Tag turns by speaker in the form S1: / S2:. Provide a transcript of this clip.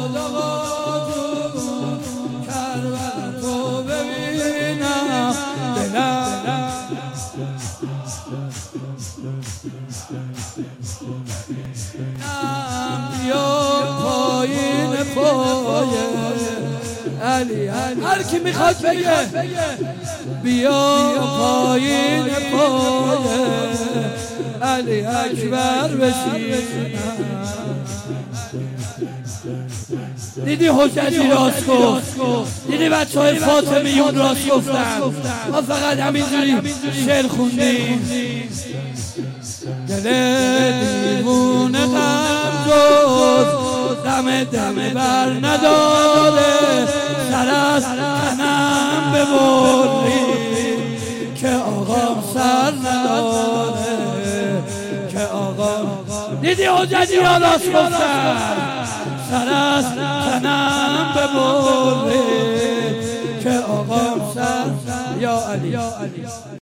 S1: کربلا تو ببینم دلم بیا پایین پای علی هر کی میخواد بگه بیا پایین پای علی اکبر بشینم. دیدی حجتی راست گفت، دیدی بچه های فاطمیون راست گفتن، ما فقط همینجوری شعر خوندیم. دل دیوونه غم جز دم بر نداره، سر از تنم ببری که آقام سر نداره، که آقام. دیدی حجتی ها راست گفتن، سر از تنم ببری که آقام سر. یا علی